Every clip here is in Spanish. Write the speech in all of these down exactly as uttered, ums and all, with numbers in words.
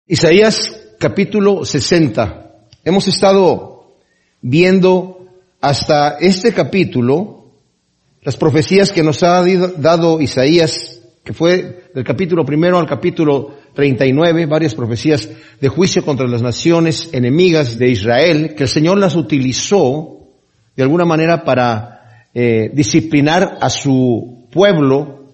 Isaías capítulo sesenta. Hemos estado viendo hasta este capítulo las profecías que nos ha dado Isaías, que fue del capítulo primero al capítulo treinta y nueve, varias profecías de juicio contra las naciones enemigas de Israel, que el Señor las utilizó de alguna manera para eh, disciplinar a su pueblo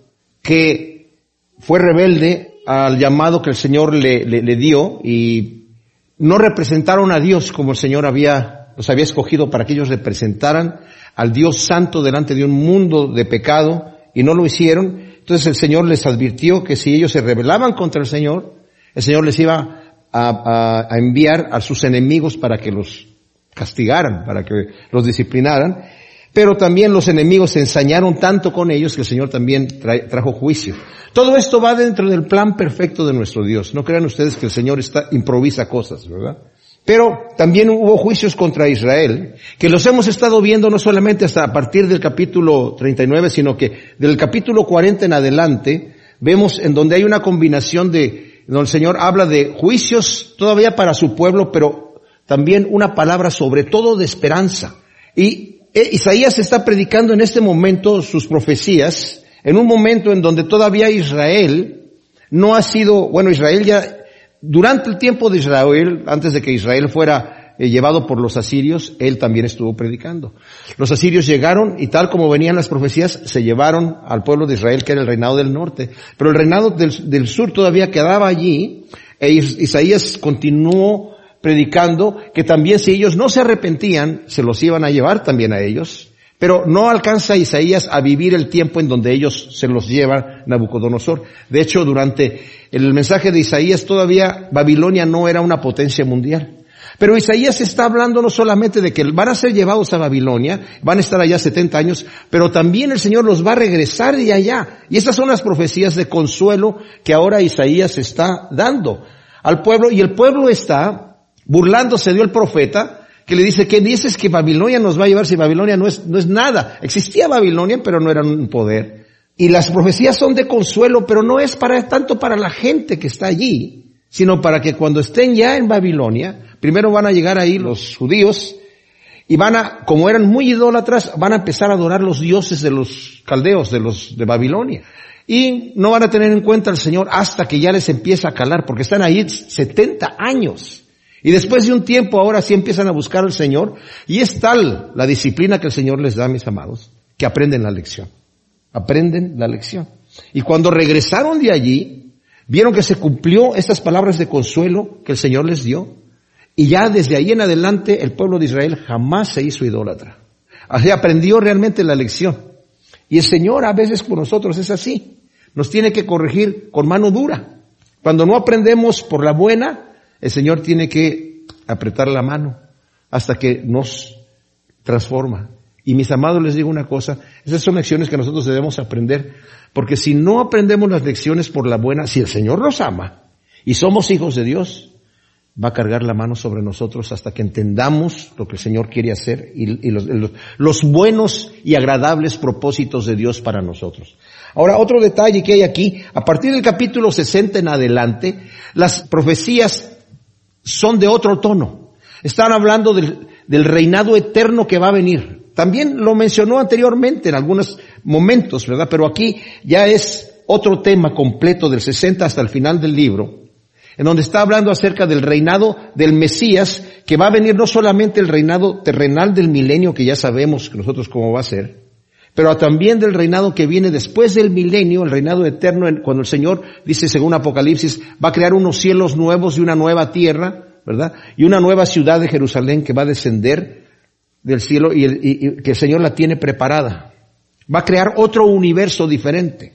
que fue rebelde al llamado que el Señor le, le, le dio, y no representaron a Dios como el Señor había, los había escogido para que ellos representaran al Dios santo delante de un mundo de pecado, y no lo hicieron. Entonces el Señor les advirtió que si ellos se rebelaban contra el Señor, el Señor les iba a, a, a enviar a sus enemigos para que los castigaran, para que los disciplinaran. Pero también los enemigos se ensañaron tanto con ellos que el Señor también tra- trajo juicio. Todo esto va dentro del plan perfecto de nuestro Dios. No crean ustedes que el Señor está, improvisa cosas, ¿verdad? Pero también hubo juicios contra Israel, que los hemos estado viendo no solamente hasta a partir del capítulo treinta y nueve, sino que del capítulo cuarenta en adelante, vemos en donde hay una combinación de, donde el Señor habla de juicios todavía para su pueblo, pero también una palabra sobre todo de esperanza. Y Isaías está predicando en este momento sus profecías, en un momento en donde todavía Israel no ha sido, bueno, Israel ya, durante el tiempo de Israel, antes de que Israel fuera eh, llevado por los asirios, él también estuvo predicando. Los asirios llegaron y tal como venían las profecías, se llevaron al pueblo de Israel, que era el reinado del norte. Pero el reinado del, del sur todavía quedaba allí, e Isaías continuó predicando que también si ellos no se arrepentían, se los iban a llevar también a ellos. Pero no alcanza Isaías a vivir el tiempo en donde ellos se los lleva Nabucodonosor. De hecho, durante el mensaje de Isaías todavía Babilonia no era una potencia mundial. Pero Isaías está hablando no solamente de que van a ser llevados a Babilonia, van a estar allá setenta años, pero también el Señor los va a regresar de allá. Y estas son las profecías de consuelo que ahora Isaías está dando al pueblo, y el pueblo está burlándose de el profeta, que le dice, ¿qué dices que Babilonia nos va a llevar si Babilonia no es, no es nada? Existía Babilonia, pero no era un poder. Y las profecías son de consuelo, pero no es para tanto para la gente que está allí, sino para que cuando estén ya en Babilonia, primero van a llegar ahí los judíos, y van a, como eran muy idólatras, van a empezar a adorar los dioses de los caldeos, de los de Babilonia. Y no van a tener en cuenta al Señor hasta que ya les empieza a calar, porque están ahí setenta años. Y después de un tiempo ahora sí empiezan a buscar al Señor, y es tal la disciplina que el Señor les da, mis amados, que aprenden la lección. Aprenden la lección. Y cuando regresaron de allí, vieron que se cumplió estas palabras de consuelo que el Señor les dio, y ya desde ahí en adelante el pueblo de Israel jamás se hizo idólatra. Así aprendió realmente la lección. Y el Señor a veces con nosotros es así. Nos tiene que corregir con mano dura. Cuando no aprendemos por la buena, el Señor tiene que apretar la mano hasta que nos transforma. Y mis amados, les digo una cosa, esas son lecciones que nosotros debemos aprender, porque si no aprendemos las lecciones por la buena, si el Señor nos ama y somos hijos de Dios, va a cargar la mano sobre nosotros hasta que entendamos lo que el Señor quiere hacer y, y los, los, los buenos y agradables propósitos de Dios para nosotros. Ahora, otro detalle que hay aquí, a partir del capítulo sesenta en adelante, las profecías son de otro tono. Están hablando del, del reinado eterno que va a venir. También lo mencionó anteriormente en algunos momentos, ¿verdad? Pero aquí ya es otro tema completo del sesenta hasta el final del libro, en donde está hablando acerca del reinado del Mesías, que va a venir no solamente el reinado terrenal del milenio, que ya sabemos que nosotros cómo va a ser, pero también del reinado que viene después del milenio, el reinado eterno, cuando el Señor dice, según Apocalipsis, va a crear unos cielos nuevos y una nueva tierra, ¿verdad? Y una nueva ciudad de Jerusalén que va a descender del cielo y, el, y, y que el Señor la tiene preparada. Va a crear otro universo diferente.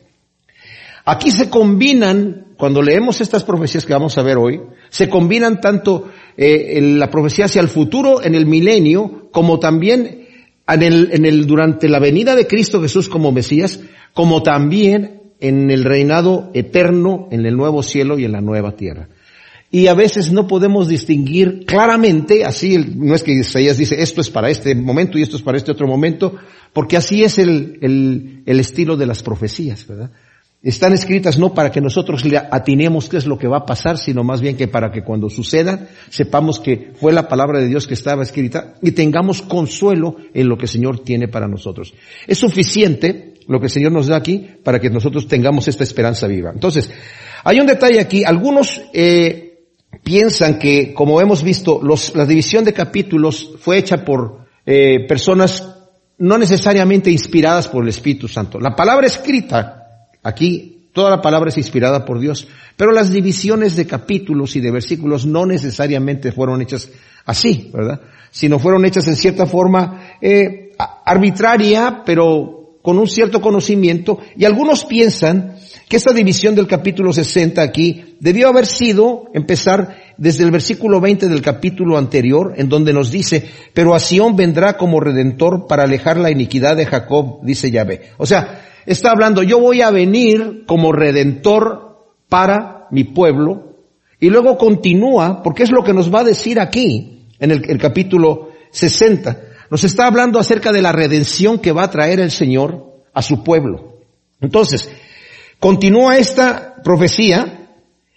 Aquí se combinan, cuando leemos estas profecías que vamos a ver hoy, se combinan tanto eh, la profecía hacia el futuro en el milenio, como también En el, en el, durante la venida de Cristo Jesús como Mesías, como también en el reinado eterno, en el nuevo cielo y en la nueva tierra. Y a veces no podemos distinguir claramente, así, no es que Isaías dice, esto es para este momento y esto es para este otro momento, porque así es el, el, el estilo de las profecías, ¿verdad? están escritas no para que nosotros le atinemos qué es lo que va a pasar, sino más bien que para que cuando suceda, sepamos que fue la palabra de Dios que estaba escrita y tengamos consuelo en lo que el Señor tiene para nosotros. Es suficiente lo que el Señor nos da aquí para que nosotros tengamos esta esperanza viva. Entonces, hay un detalle aquí. Algunos eh, piensan que, como hemos visto, los, la división de capítulos fue hecha por eh, personas no necesariamente inspiradas por el Espíritu Santo. La palabra escrita aquí, toda la palabra es inspirada por Dios, pero las divisiones de capítulos y de versículos no necesariamente fueron hechas así, ¿verdad? Sino fueron hechas en cierta forma eh, arbitraria, pero con un cierto conocimiento. Y algunos piensan que esta división del capítulo sesenta aquí debió haber sido empezar desde el versículo veinte del capítulo anterior, en donde nos dice, pero a Sión vendrá como redentor para alejar la iniquidad de Jacob, dice Yahvé. O sea, está hablando, yo voy a venir como redentor para mi pueblo, y luego continúa, porque es lo que nos va a decir aquí, en el, el capítulo sesenta. Nos está hablando acerca de la redención que va a traer el Señor a su pueblo. Entonces, continúa esta profecía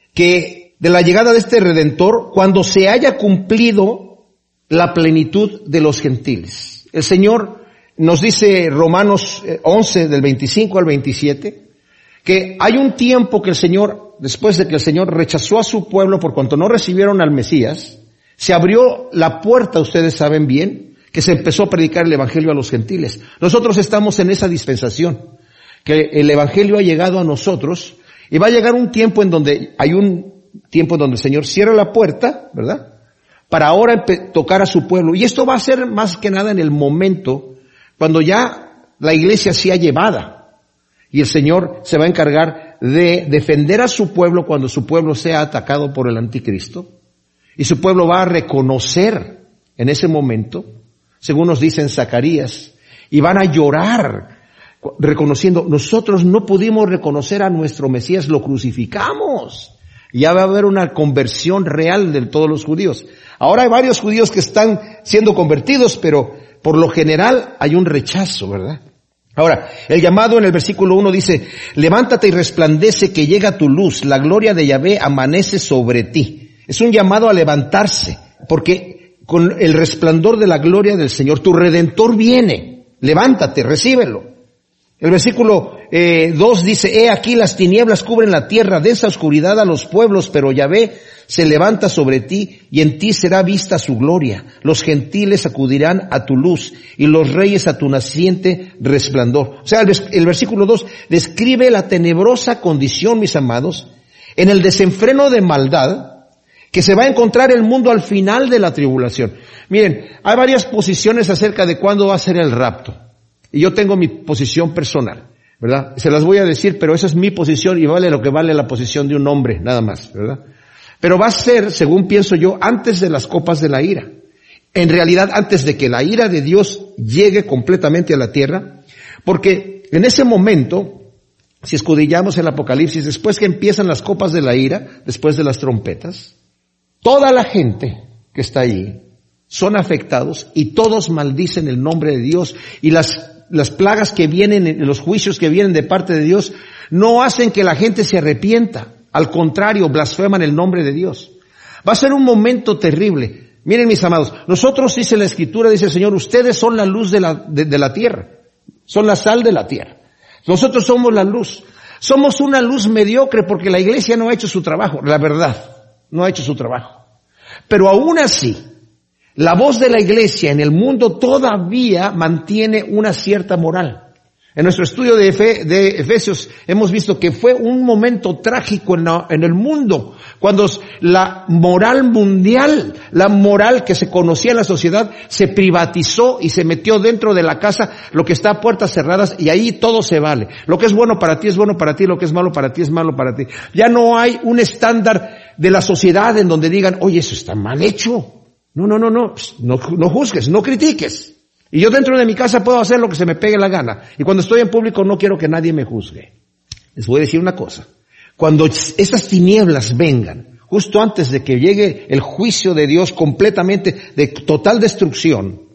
que de la llegada de este redentor cuando se haya cumplido la plenitud de los gentiles. El Señor nos dice Romanos once, del veinticinco al veintisiete, que hay un tiempo que el Señor, después de que el Señor rechazó a su pueblo por cuanto no recibieron al Mesías, se abrió la puerta, ustedes saben bien, que se empezó a predicar el Evangelio a los gentiles. Nosotros estamos en esa dispensación, que el Evangelio ha llegado a nosotros, y va a llegar un tiempo en donde, hay un tiempo en donde el Señor cierra la puerta, ¿verdad?, para ahora tocar a su pueblo. Y esto va a ser más que nada en el momento cuando ya la iglesia sea llevada y el Señor se va a encargar de defender a su pueblo cuando su pueblo sea atacado por el anticristo, y su pueblo va a reconocer en ese momento, según nos dice en Zacarías, y van a llorar reconociendo, nosotros no pudimos reconocer a nuestro Mesías, lo crucificamos. Ya va a haber una conversión real de todos los judíos. Ahora hay varios judíos que están siendo convertidos, pero por lo general hay un rechazo, ¿verdad? Ahora, el llamado en el versículo uno dice, levántate y resplandece que llega tu luz, la gloria de Yahvé amanece sobre ti. Es un llamado a levantarse, porque con el resplandor de la gloria del Señor, tu Redentor viene. Levántate, recíbelo. El versículo eh, dos dice, he aquí las tinieblas cubren la tierra, densa oscuridad a los pueblos, pero Yahvé se levanta sobre ti y en ti será vista su gloria. Los gentiles acudirán a tu luz y los reyes a tu naciente resplandor. O sea, el, el versículo dos describe la tenebrosa condición, mis amados, en el desenfreno de maldad que se va a encontrar el mundo al final de la tribulación. Miren, hay varias posiciones acerca de cuándo va a ser el rapto. Y yo tengo mi posición personal, ¿verdad? Se las voy a decir, pero esa es mi posición y vale lo que vale la posición de un hombre, nada más, ¿verdad? Pero va a ser, según pienso yo, antes de las copas de la ira. En realidad, antes de que la ira de Dios llegue completamente a la tierra, porque en ese momento, si escudriñamos el Apocalipsis, después que empiezan las copas de la ira, después de las trompetas, toda la gente que está ahí son afectados y todos maldicen el nombre de Dios, y las las plagas que vienen, los juicios que vienen de parte de Dios, no hacen que la gente se arrepienta. Al contrario, blasfeman el nombre de Dios. Va a ser un momento terrible. Miren, mis amados, nosotros, dice la Escritura, dice el Señor, ustedes son la luz de la, de, de la tierra. Son la sal de la tierra. Nosotros somos la luz. Somos una luz mediocre porque la iglesia no ha hecho su trabajo. La verdad, no ha hecho su trabajo. Pero aún así, la voz de la iglesia en el mundo todavía mantiene una cierta moral. En nuestro estudio de, Efe, de Efesios hemos visto que fue un momento trágico en, la, en el mundo, cuando la moral mundial, la moral que se conocía en la sociedad, se privatizó y se metió dentro de la casa, lo que está a puertas cerradas, y ahí todo se vale. Lo que es bueno para ti es bueno para ti, lo que es malo para ti es malo para ti. Ya no hay un estándar de la sociedad en donde digan, oye, eso está mal hecho. No, no, no, no, no, no juzgues, no critiques. Y yo dentro de mi casa puedo hacer lo que se me pegue la gana. Y cuando estoy en público no quiero que nadie me juzgue. Les voy a decir una cosa. Cuando estas tinieblas vengan, justo antes de que llegue el juicio de Dios completamente de total destrucción,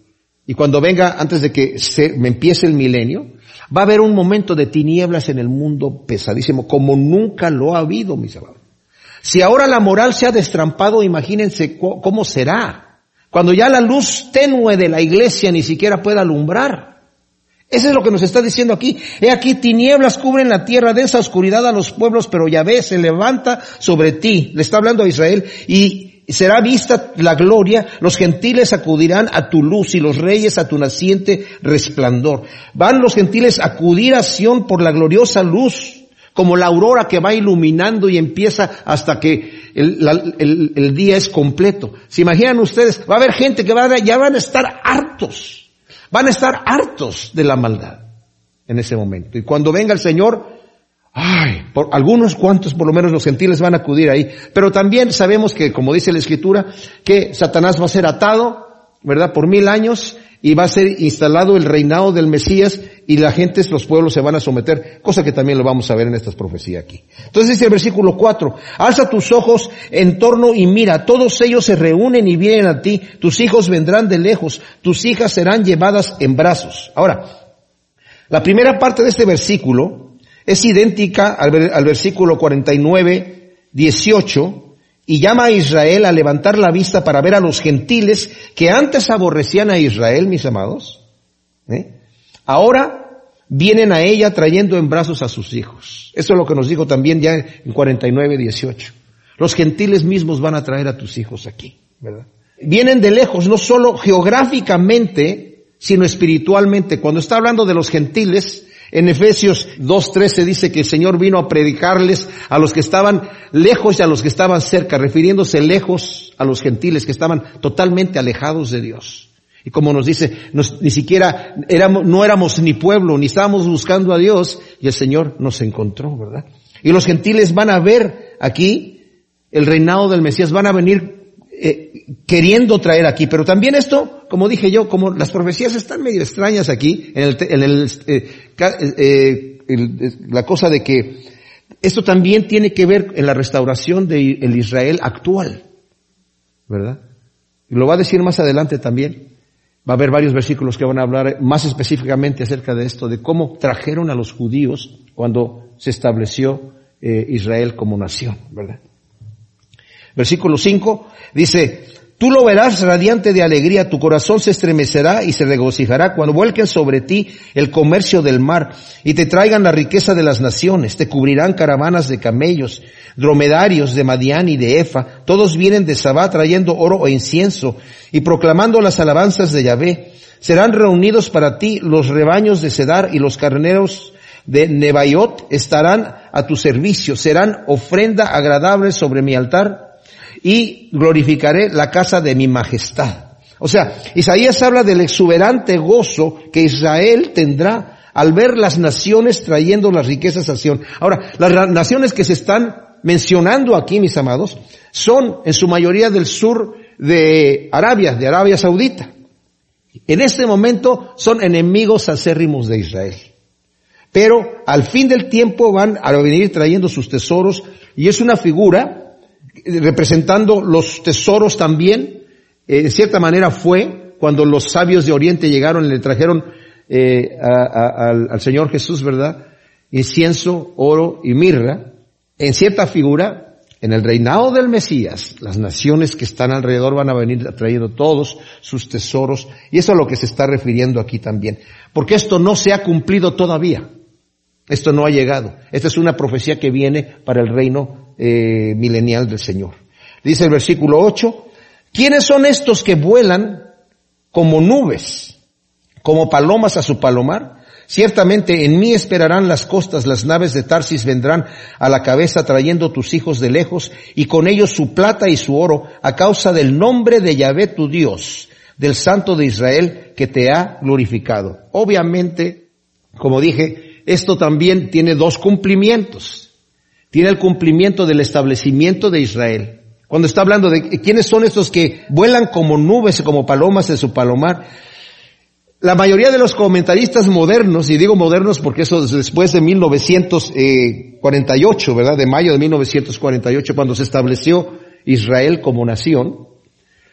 y cuando venga, antes de que se, me empiece el milenio, va a haber un momento de tinieblas en el mundo pesadísimo, como nunca lo ha habido, mis amados. Si ahora la moral se ha destrampado, imagínense cómo será, cuando ya la luz tenue de la iglesia ni siquiera pueda alumbrar. Eso es lo que nos está diciendo aquí. He aquí tinieblas cubren la tierra, densa oscuridad a los pueblos, pero Yahvé se levanta sobre ti. Le está hablando a Israel, y será vista la gloria, los gentiles acudirán a tu luz y los reyes a tu naciente resplandor. Van los gentiles a acudir a Sión por la gloriosa luz, como la aurora que va iluminando y empieza hasta que el, la, el, el día es completo. ¿Se imaginan ustedes? Va a haber gente que va a, ya van a estar hartos. Van a estar hartos de la maldad en ese momento. Y cuando venga el Señor, ay, por algunos cuantos, por lo menos los gentiles van a acudir ahí. Pero también sabemos que, como dice la Escritura, que Satanás va a ser atado, ¿verdad?, por mil años, y va a ser instalado el reinado del Mesías, y la gente, los pueblos se van a someter, cosa que también lo vamos a ver en estas profecías aquí. Entonces dice el versículo cuatro, alza tus ojos en torno y mira, todos ellos se reúnen y vienen a ti, tus hijos vendrán de lejos, tus hijas serán llevadas en brazos. Ahora, la primera parte de este versículo es idéntica al, al versículo cuarenta y nueve, dieciocho, y llama a Israel a levantar la vista para ver a los gentiles que antes aborrecían a Israel, mis amados. ¿Eh? Ahora vienen a ella trayendo en brazos a sus hijos. Eso es lo que nos dijo también ya en cuarenta y nueve, dieciocho. Los gentiles mismos van a traer a tus hijos aquí, ¿verdad? Vienen de lejos, no solo geográficamente, sino espiritualmente. Cuando está hablando de los gentiles, en Efesios dos trece dice que el Señor vino a predicarles a los que estaban lejos y a los que estaban cerca, refiriéndose lejos a los gentiles que estaban totalmente alejados de Dios. Y como nos dice, nos, ni siquiera éramos, no éramos ni pueblo, ni estábamos buscando a Dios, y el Señor nos encontró, ¿verdad? Y los gentiles van a ver aquí el reinado del Mesías, van a venir eh, queriendo traer aquí. Pero también esto, como dije yo, como las profecías están medio extrañas aquí, en el, en el, eh, eh, el, la cosa de que esto también tiene que ver en la restauración del Israel actual, ¿verdad? Y lo va a decir más adelante también. Va a haber varios versículos que van a hablar más específicamente acerca de esto, de cómo trajeron a los judíos cuando se estableció eh, Israel como nación, ¿verdad? Versículo cinco dice, tú lo verás radiante de alegría, tu corazón se estremecerá y se regocijará cuando vuelquen sobre ti el comercio del mar y te traigan la riqueza de las naciones, te cubrirán caravanas de camellos, dromedarios de Madián y de Efa, todos vienen de Sabá trayendo oro e incienso y proclamando las alabanzas de Yahvé. Serán reunidos para ti los rebaños de Cedar y los carneros de Nebaiot estarán a tu servicio, serán ofrenda agradable sobre mi altar y glorificaré la casa de mi majestad. O sea, Isaías habla del exuberante gozo que Israel tendrá al ver las naciones trayendo las riquezas a Sión. Ahora, las naciones que se están mencionando aquí, mis amados, son en su mayoría del sur de Arabia, de Arabia Saudita. En este momento son enemigos acérrimos de Israel. Pero al fin del tiempo van a venir trayendo sus tesoros, y es una figura representando los tesoros también. Eh, en cierta manera fue cuando los sabios de Oriente llegaron y le trajeron eh, a, a, al, al Señor Jesús, ¿verdad?, incienso, oro y mirra. En cierta figura, en el reinado del Mesías, las naciones que están alrededor van a venir trayendo todos sus tesoros, y eso es a lo que se está refiriendo aquí también. Porque esto no se ha cumplido todavía. Esto no ha llegado. Esta es una profecía que viene para el reino Eh, milenial del Señor. Dice el versículo ocho, ¿quiénes son estos que vuelan como nubes, como palomas a su palomar? Ciertamente en mí esperarán las costas, las naves de Tarsis vendrán a la cabeza trayendo tus hijos de lejos y con ellos su plata y su oro a causa del nombre de Yahvé tu Dios, del Santo de Israel que te ha glorificado. Obviamente, como dije, esto también tiene dos cumplimientos. Tiene el cumplimiento del establecimiento de Israel. Cuando está hablando de quiénes son estos que vuelan como nubes, como palomas en su palomar, la mayoría de los comentaristas modernos, y digo modernos porque eso es después de mil novecientos cuarenta y ocho, ¿verdad? De mayo de mil novecientos cuarenta y ocho, cuando se estableció Israel como nación,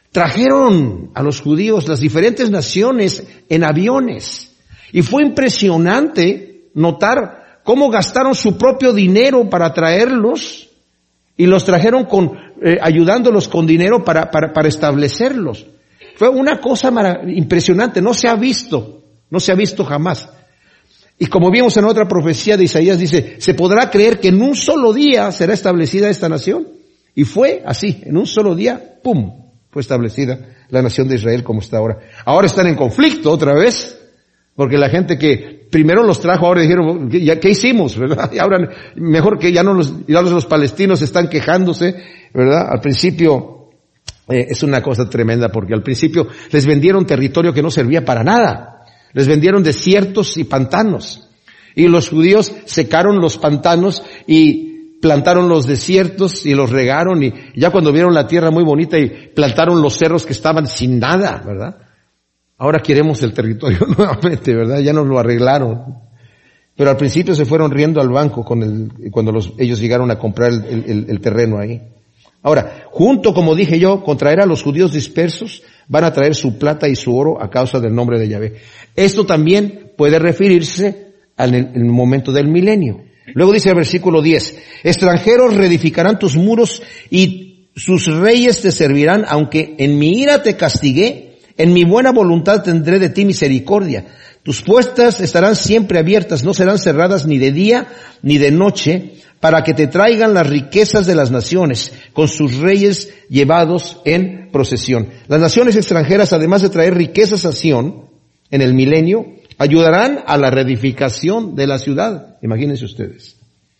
Trajeron a los judíos las diferentes naciones en aviones. Y fue impresionante notar cómo gastaron su propio dinero para traerlos y los trajeron con, eh, ayudándolos con dinero para, para, para establecerlos. Fue una cosa marav- impresionante, no se ha visto, no se ha visto jamás. Y como vimos en otra profecía de Isaías, dice, se podrá creer que en un solo día será establecida esta nación. Y fue así, en un solo día, ¡pum!, fue establecida la nación de Israel como está ahora. Ahora están en conflicto otra vez, porque la gente que primero los trajo, ahora dijeron, ¿qué, qué hicimos? ¿Verdad? Y ahora, mejor que ya no los, ya los palestinos están quejándose, ¿verdad? Al principio, eh, es una cosa tremenda, porque al principio les vendieron territorio que no servía para nada. Les vendieron desiertos y pantanos. Y los judíos secaron los pantanos y plantaron los desiertos y los regaron, y ya cuando vieron la tierra muy bonita y plantaron los cerros que estaban sin nada, ¿verdad? Ahora queremos el territorio nuevamente, ¿verdad? Ya nos lo arreglaron. Pero al principio se fueron riendo al banco con el, cuando los, ellos llegaron a comprar el, el, el terreno ahí. Ahora, junto, como dije yo, con traer a los judíos dispersos, van a traer su plata y su oro a causa del nombre de Yahvé. Esto también puede referirse al en el momento del milenio. Luego dice el versículo diez, extranjeros reedificarán tus muros y sus reyes te servirán, aunque en mi ira te castigué, en mi buena voluntad tendré de ti misericordia. Tus puertas estarán siempre abiertas, no serán cerradas ni de día ni de noche, para que te traigan las riquezas de las naciones, con sus reyes llevados en procesión. Las naciones extranjeras, además de traer riquezas a Sión en el milenio, ayudarán a la reedificación de la ciudad. Imagínense ustedes.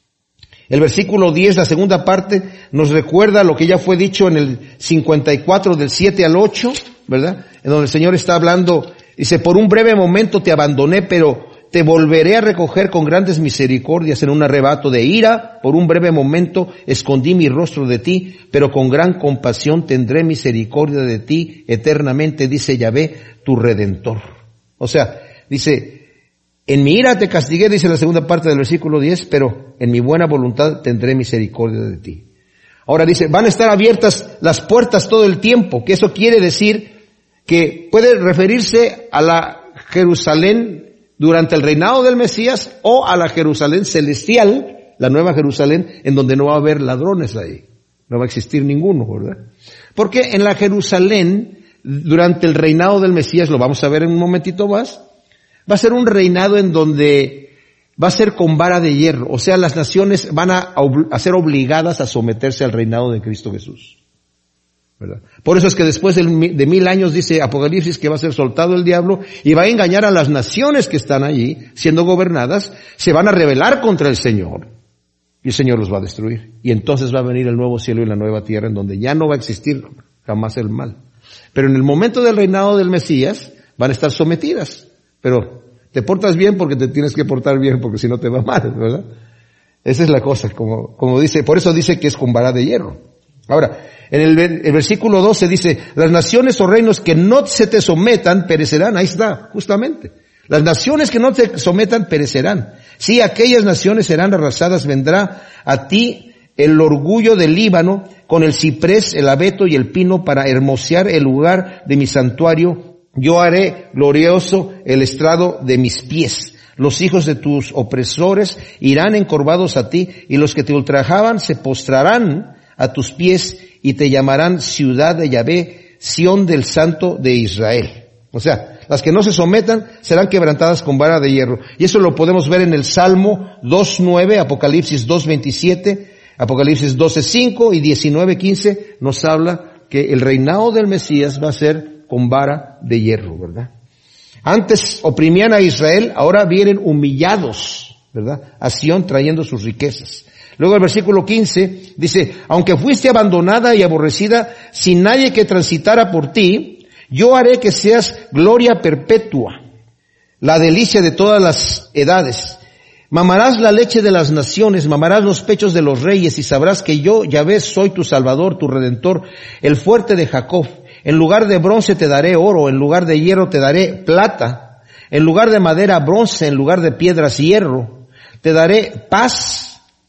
El versículo diez, la segunda parte, nos recuerda lo que ya fue dicho en el cincuenta y cuatro del siete al ocho, ¿verdad? En donde el Señor está hablando, dice, por un breve momento te abandoné, pero te volveré a recoger con grandes misericordias. En un arrebato de ira, por un breve momento escondí mi rostro de ti, pero con gran compasión tendré misericordia de ti eternamente, dice Yahvé, tu Redentor. O sea, dice, en mi ira te castigué, dice la segunda parte del versículo diez, pero en mi buena voluntad tendré misericordia de ti. Ahora dice, van a estar abiertas las puertas todo el tiempo, que eso quiere decir que puede referirse a la Jerusalén durante el reinado del Mesías o a la Jerusalén celestial, la nueva Jerusalén, en donde no va a haber ladrones ahí. No va a existir ninguno, ¿verdad? Porque en la Jerusalén, durante el reinado del Mesías, lo vamos a ver en un momentito más, va a ser un reinado en donde va a ser con vara de hierro. O sea, las naciones van a, a ser obligadas a someterse al reinado de Cristo Jesús, ¿verdad? Por eso es que después de mil años dice Apocalipsis que va a ser soltado el diablo y va a engañar a las naciones que están allí, siendo gobernadas, se van a rebelar contra el Señor y el Señor los va a destruir. Y entonces va a venir el nuevo cielo y la nueva tierra en donde ya no va a existir jamás el mal. Pero en el momento del reinado del Mesías van a estar sometidas. Pero te portas bien porque te tienes que portar bien, porque si no te va mal, ¿verdad? Esa es la cosa, como, como dice, por eso dice que es con vara de hierro. Ahora, en el, el versículo doce dice, las naciones o reinos que no se te sometan perecerán. Ahí está, justamente. Las naciones que no te sometan perecerán. Sí, aquellas naciones serán arrasadas, vendrá a ti el orgullo del Líbano con el ciprés, el abeto y el pino para hermosear el lugar de mi santuario. Yo haré glorioso el estrado de mis pies. Los hijos de tus opresores irán encorvados a ti, y los que te ultrajaban se postrarán a tus pies y te llamarán ciudad de Yahvé, Sión del Santo de Israel. O sea, las que no se sometan serán quebrantadas con vara de hierro. Y eso lo podemos ver en el Salmo dos nueve, Apocalipsis dos veintisiete, Apocalipsis doce cinco y diecinueve quince nos habla que el reinado del Mesías va a ser con vara de hierro, ¿verdad? Antes oprimían a Israel, ahora vienen humillados, ¿verdad? A Sión trayendo sus riquezas. Luego el versículo quince dice, aunque fuiste abandonada y aborrecida, sin nadie que transitara por ti, yo haré que seas gloria perpetua, la delicia de todas las edades. Mamarás la leche de las naciones, mamarás los pechos de los reyes, y sabrás que yo, Yahvé, soy tu Salvador, tu Redentor, el fuerte de Jacob. En lugar de bronce te daré oro, en lugar de hierro te daré plata, en lugar de madera bronce, en lugar de piedras hierro. Te daré paz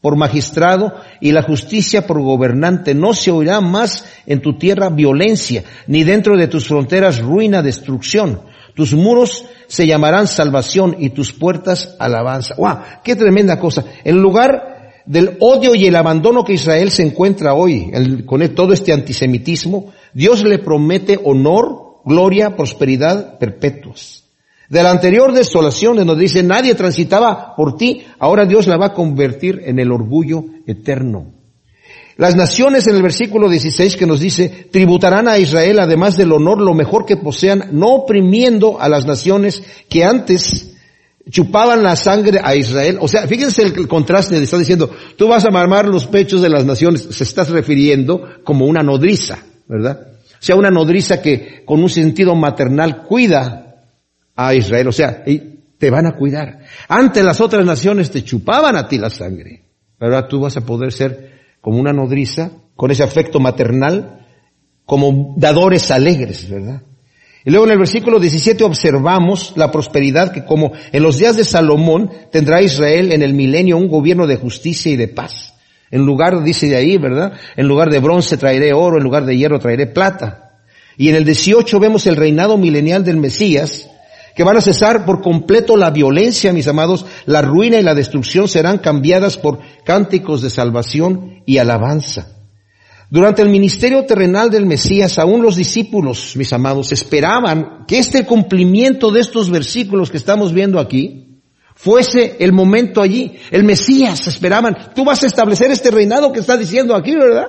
por magistrado y la justicia por gobernante. No se oirá más en tu tierra violencia, ni dentro de tus fronteras ruina, destrucción. Tus muros se llamarán salvación y tus puertas alabanza. ¡Wow! ¡Qué tremenda cosa! En lugar del odio y el abandono que Israel se encuentra hoy, el, con el, todo este antisemitismo, Dios le promete honor, gloria, prosperidad perpetuas. De la anterior desolación, en donde dice, nadie transitaba por ti, ahora Dios la va a convertir en el orgullo eterno. Las naciones, en el versículo dieciséis, que nos dice, tributarán a Israel, además del honor, lo mejor que posean, no oprimiendo a las naciones que antes chupaban la sangre a Israel. O sea, fíjense el contraste, le está diciendo, tú vas a mamar los pechos de las naciones, se está refiriendo como una nodriza, ¿verdad? O sea, una nodriza que con un sentido maternal cuida a Israel, o sea, te van a cuidar. Antes las otras naciones te chupaban a ti la sangre, pero ahora tú vas a poder ser como una nodriza, con ese afecto maternal, como dadores alegres, ¿verdad? Y luego en el versículo diecisiete observamos la prosperidad que como en los días de Salomón tendrá Israel en el milenio un gobierno de justicia y de paz. En lugar, dice de ahí, ¿verdad? En lugar de bronce traeré oro, en lugar de hierro traeré plata. Y en el dieciocho vemos el reinado milenial del Mesías, que van a cesar por completo la violencia, mis amados, la ruina y la destrucción serán cambiadas por cánticos de salvación y alabanza. Durante el ministerio terrenal del Mesías, aún los discípulos, mis amados, esperaban que este cumplimiento de estos versículos que estamos viendo aquí fuese el momento allí. El Mesías esperaban, tú vas a establecer este reinado que está diciendo aquí, ¿verdad?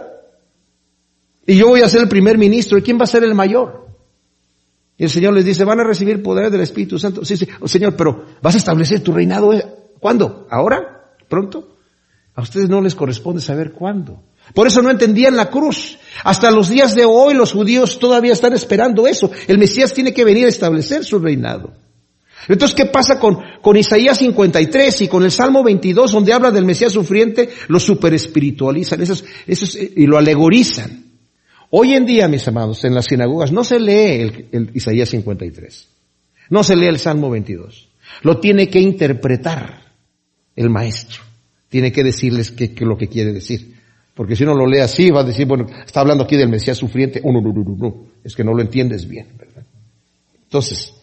Y yo voy a ser el primer ministro, ¿y quién va a ser el mayor? Y el Señor les dice, van a recibir poder del Espíritu Santo. Sí, sí, oh, Señor, pero vas a establecer tu reinado. ¿Cuándo? ¿Ahora? ¿Pronto? A ustedes no les corresponde saber cuándo. Por eso no entendían la cruz. Hasta los días de hoy los judíos todavía están esperando eso. El Mesías tiene que venir a establecer su reinado. Entonces, ¿qué pasa con, con Isaías cincuenta y tres y con el Salmo veintidós, donde habla del Mesías sufriente? Lo superespiritualizan, esos, esos, y lo alegorizan. Hoy en día, mis amados, en las sinagogas no se lee el, el Isaías cincuenta y tres. No se lee el Salmo veintidós. Lo tiene que interpretar el maestro. Tiene que decirles qué es lo que quiere decir. Porque si uno lo lee así, va a decir, bueno, está hablando aquí del Mesías sufriente. Oh, no, no, no, no, es que no lo entiendes bien, ¿verdad? Entonces,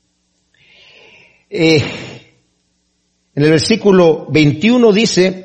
eh, en el versículo veintiuno dice,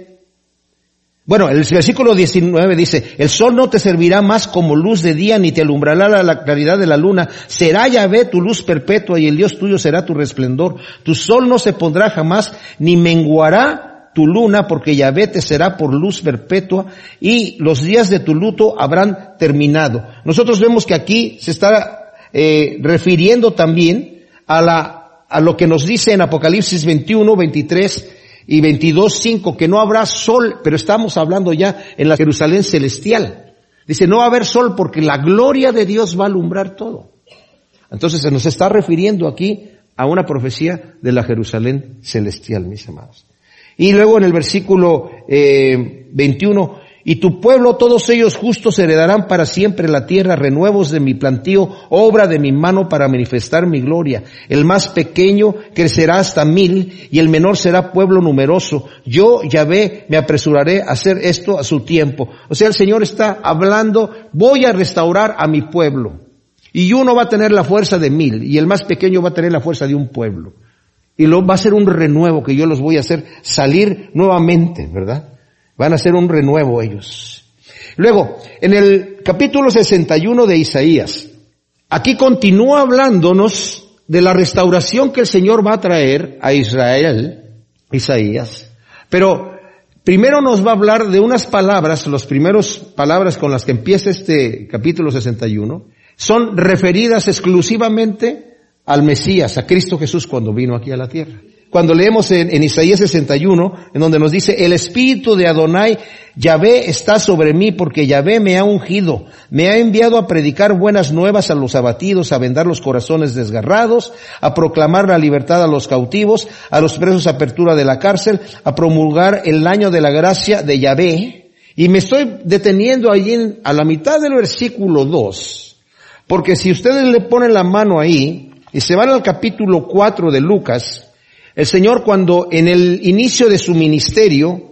bueno, el versículo diecinueve dice, el sol no te servirá más como luz de día, ni te alumbrará la claridad de la luna. Será Yahvé tu luz perpetua y el Dios tuyo será tu resplendor. Tu sol no se pondrá jamás, ni menguará tu luna, porque Yahvé te será por luz perpetua y los días de tu luto habrán terminado. Nosotros vemos que aquí se está eh, refiriendo también a la, a lo que nos dice en Apocalipsis veintiuno, veintitrés, y veintidós, cinco, que no habrá sol, pero estamos hablando ya en la Jerusalén celestial. Dice, no va a haber sol porque la gloria de Dios va a alumbrar todo. Entonces se nos está refiriendo aquí a una profecía de la Jerusalén celestial, mis amados. Y luego en el versículo eh, veintiuno, y tu pueblo, todos ellos justos, heredarán para siempre la tierra, renuevos de mi plantío, obra de mi mano para manifestar mi gloria. El más pequeño crecerá hasta mil, y el menor será pueblo numeroso. Yo, Yahvé, me apresuraré a hacer esto a su tiempo. O sea, el Señor está hablando, voy a restaurar a mi pueblo. Y uno va a tener la fuerza de mil, y el más pequeño va a tener la fuerza de un pueblo. Y lo, va a ser un renuevo que yo los voy a hacer salir nuevamente, ¿verdad? Van a hacer un renuevo ellos. Luego, en el capítulo sesenta y uno de Isaías, aquí continúa hablándonos de la restauración que el Señor va a traer a Israel, Isaías. Pero primero nos va a hablar de unas palabras, las primeras palabras con las que empieza este capítulo sesenta y uno, son referidas exclusivamente al Mesías, a Cristo Jesús cuando vino aquí a la tierra. Cuando leemos en, en Isaías sesenta y uno, en donde nos dice, el espíritu de Adonai, Yahvé, está sobre mí, porque Yahvé me ha ungido, me ha enviado a predicar buenas nuevas a los abatidos, a vendar los corazones desgarrados, a proclamar la libertad a los cautivos, a los presos apertura de la cárcel, a promulgar el año de la gracia de Yahvé. Y me estoy deteniendo allí en, a la mitad del versículo dos, porque si ustedes le ponen la mano ahí, y se van al capítulo cuatro de Lucas, el Señor, cuando en el inicio de su ministerio,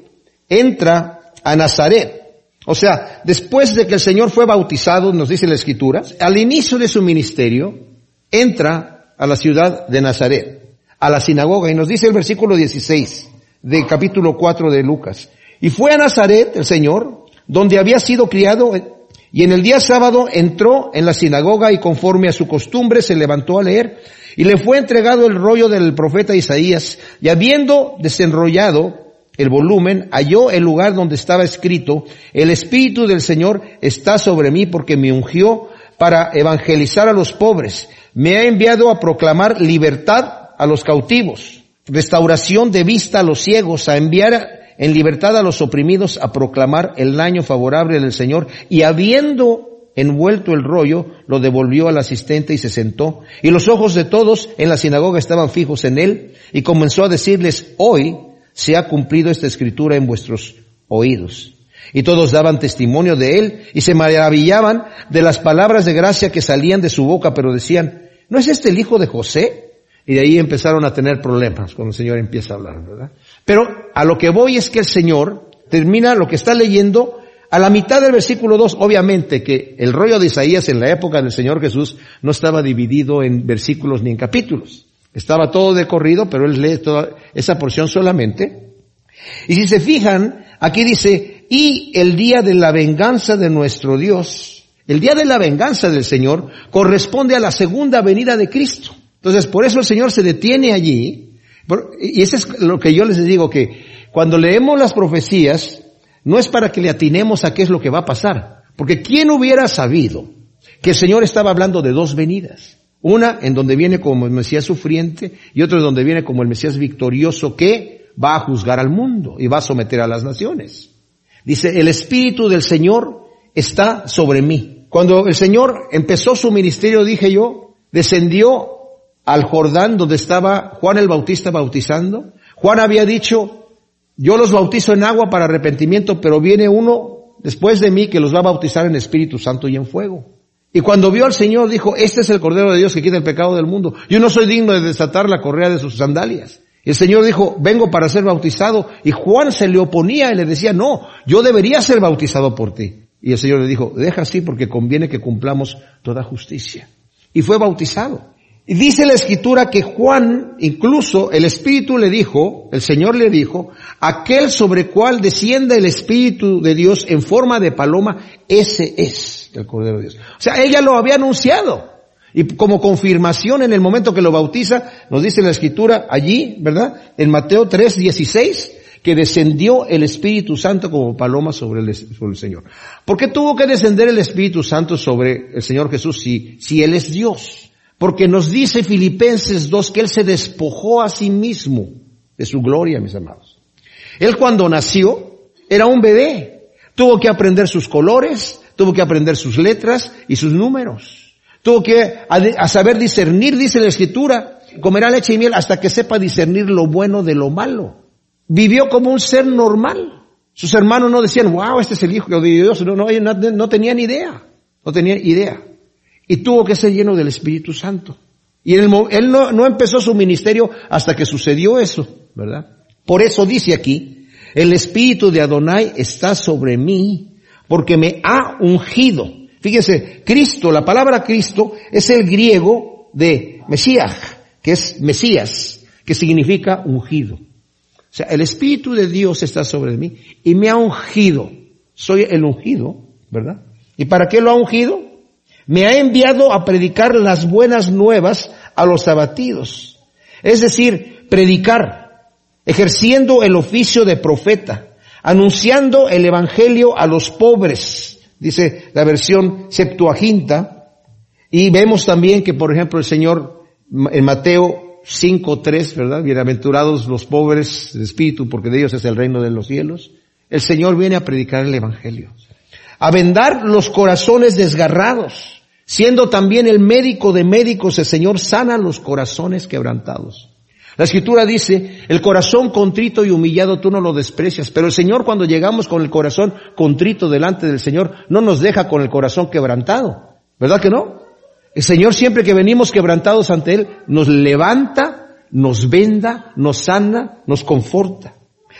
entra a Nazaret. O sea, después de que el Señor fue bautizado, nos dice la Escritura, al inicio de su ministerio, entra a la ciudad de Nazaret, a la sinagoga, y nos dice el versículo dieciséis del capítulo cuatro de Lucas. Y fue a Nazaret el Señor, donde había sido criado, y en el día sábado entró en la sinagoga y conforme a su costumbre se levantó a leer, y le fue entregado el rollo del profeta Isaías, y habiendo desenrollado el volumen, halló el lugar donde estaba escrito: el Espíritu del Señor está sobre mí porque me ungió para evangelizar a los pobres, me ha enviado a proclamar libertad a los cautivos, restauración de vista a los ciegos, a enviar en libertad a los oprimidos, a proclamar el año favorable del Señor. Y habiendo envuelto el rollo, lo devolvió al asistente y se sentó. Y los ojos de todos en la sinagoga estaban fijos en él, y comenzó a decirles: hoy se ha cumplido esta escritura en vuestros oídos. Y todos daban testimonio de él y se maravillaban de las palabras de gracia que salían de su boca, pero decían: ¿no es este el hijo de José? Y de ahí empezaron a tener problemas cuando el Señor empieza a hablar, ¿verdad? Pero a lo que voy es que el Señor termina lo que está leyendo a la mitad del versículo dos. Obviamente que el rollo de Isaías en la época del Señor Jesús no estaba dividido en versículos ni en capítulos. Estaba todo de corrido, pero él lee toda esa porción solamente. Y si se fijan, aquí dice: y el día de la venganza de nuestro Dios. El día de la venganza del Señor corresponde a la segunda venida de Cristo. Entonces, por eso el Señor se detiene allí. Y eso es lo que yo les digo, que cuando leemos las profecías, no es para que le atinemos a qué es lo que va a pasar. Porque ¿quién hubiera sabido que el Señor estaba hablando de dos venidas? Una en donde viene como el Mesías sufriente y otra en donde viene como el Mesías victorioso que va a juzgar al mundo y va a someter a las naciones. Dice: el Espíritu del Señor está sobre mí. Cuando el Señor empezó su ministerio, dije yo, descendió al Jordán donde estaba Juan el Bautista bautizando. Juan había dicho: yo los bautizo en agua para arrepentimiento, pero viene uno después de mí que los va a bautizar en Espíritu Santo y en fuego. Y cuando vio al Señor dijo: este es el Cordero de Dios que quita el pecado del mundo. Yo no soy digno de desatar la correa de sus sandalias. Y el Señor dijo: vengo para ser bautizado. Y Juan se le oponía y le decía: no, yo debería ser bautizado por ti. Y el Señor le dijo: deja así porque conviene que cumplamos toda justicia. Y fue bautizado. Y dice la Escritura que Juan, incluso el Espíritu le dijo, el Señor le dijo: aquel sobre cual descienda el Espíritu de Dios en forma de paloma, ese es el Cordero de Dios. O sea, ella lo había anunciado. Y como confirmación en el momento que lo bautiza, nos dice la Escritura allí, ¿verdad? En Mateo tres dieciséis, que descendió el Espíritu Santo como paloma sobre el, sobre el Señor. ¿Por qué tuvo que descender el Espíritu Santo sobre el Señor Jesús si, si Él es Dios? Porque nos dice Filipenses dos que Él se despojó a sí mismo de su gloria, mis amados. Él cuando nació era un bebé. Tuvo que aprender sus colores, tuvo que aprender sus letras y sus números. Tuvo que a, a saber discernir, dice la Escritura, comerá leche y miel hasta que sepa discernir lo bueno de lo malo. Vivió como un ser normal. Sus hermanos no decían: wow, este es el Hijo de Dios. No, no, no, no tenían idea. No tenían idea. Y tuvo que ser lleno del Espíritu Santo. Y él, él no, no empezó su ministerio hasta que sucedió eso, ¿verdad? Por eso dice aquí: el Espíritu de Adonai está sobre mí, porque me ha ungido. Fíjese, Cristo, la palabra Cristo es el griego de Mesías, que es Mesías, que significa ungido. O sea, el Espíritu de Dios está sobre mí y me ha ungido. Soy el ungido, ¿verdad? ¿Y para qué lo ha ungido? Me ha enviado a predicar las buenas nuevas a los abatidos. Es decir, predicar, ejerciendo el oficio de profeta, anunciando el evangelio a los pobres, dice la versión Septuaginta. Y vemos también que, por ejemplo, el Señor en Mateo cinco tres, ¿verdad? Bienaventurados los pobres de espíritu, porque de ellos es el reino de los cielos. El Señor viene a predicar el evangelio, a vendar los corazones desgarrados. Siendo también el médico de médicos, el Señor sana los corazones quebrantados. La Escritura dice: el corazón contrito y humillado tú no lo desprecias. Pero el Señor, cuando llegamos con el corazón contrito delante del Señor, no nos deja con el corazón quebrantado. ¿Verdad que no? El Señor, siempre que venimos quebrantados ante Él, nos levanta, nos venda, nos sana, nos conforta.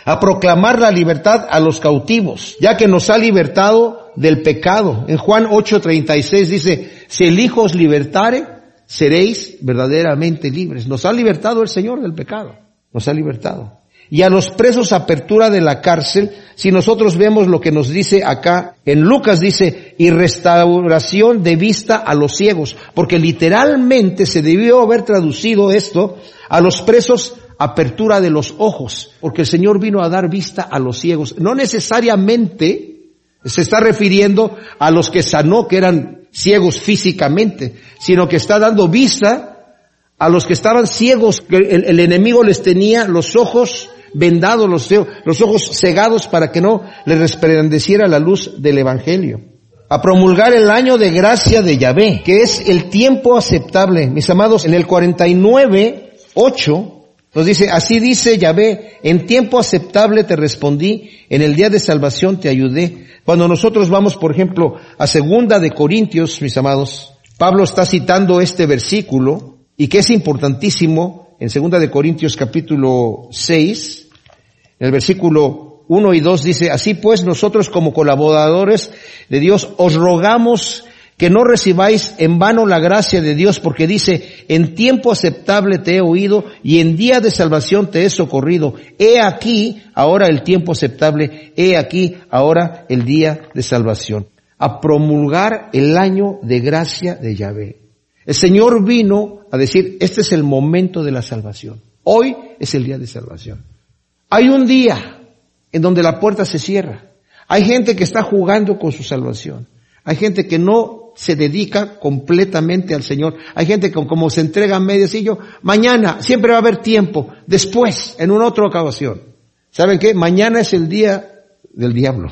a proclamar la libertad a los cautivos, ya que nos ha libertado del pecado. En Juan ocho treinta y seis dice, si el Hijo os libertare, seréis verdaderamente libres. Nos ha libertado el Señor del pecado, nos ha libertado. Y a los presos apertura de la cárcel, si nosotros vemos lo que nos dice acá, en Lucas dice, y restauración de vista a los ciegos, porque literalmente se debió haber traducido esto, a los presos apertura de los ojos, porque el Señor vino a dar vista a los ciegos. No necesariamente se está refiriendo a los que sanó, que eran ciegos físicamente, sino que está dando vista a los que estaban ciegos, que el, el enemigo les tenía los ojos vendados, los, los ojos cegados para que no les resplandeciera la luz del Evangelio. A promulgar el año de gracia de Yahvé, que es el tiempo aceptable. Mis amados, en el cuarenta y nueve, ocho, nos dice, así dice Yahvé, en tiempo aceptable te respondí, en el día de salvación te ayudé. Cuando nosotros vamos, por ejemplo, a segunda de Corintios, mis amados, Pablo está citando este versículo, y que es importantísimo, en segunda de Corintios capítulo seis, en el versículo uno y dos dice, así pues nosotros como colaboradores de Dios os rogamos que no recibáis en vano la gracia de Dios, porque dice, en tiempo aceptable te he oído y en día de salvación te he socorrido. He aquí ahora el tiempo aceptable, he aquí ahora el día de salvación. A promulgar el año de gracia de Yahvé. El Señor vino a decir, este es el momento de la salvación. Hoy es el día de salvación. Hay un día en donde la puerta se cierra. Hay gente que está jugando con su salvación. Hay gente que no se dedica completamente al Señor. Hay gente que como se entrega a mediecillo, mañana siempre va a haber tiempo, después, en una otra ocasión. ¿Saben qué? Mañana es el día del diablo.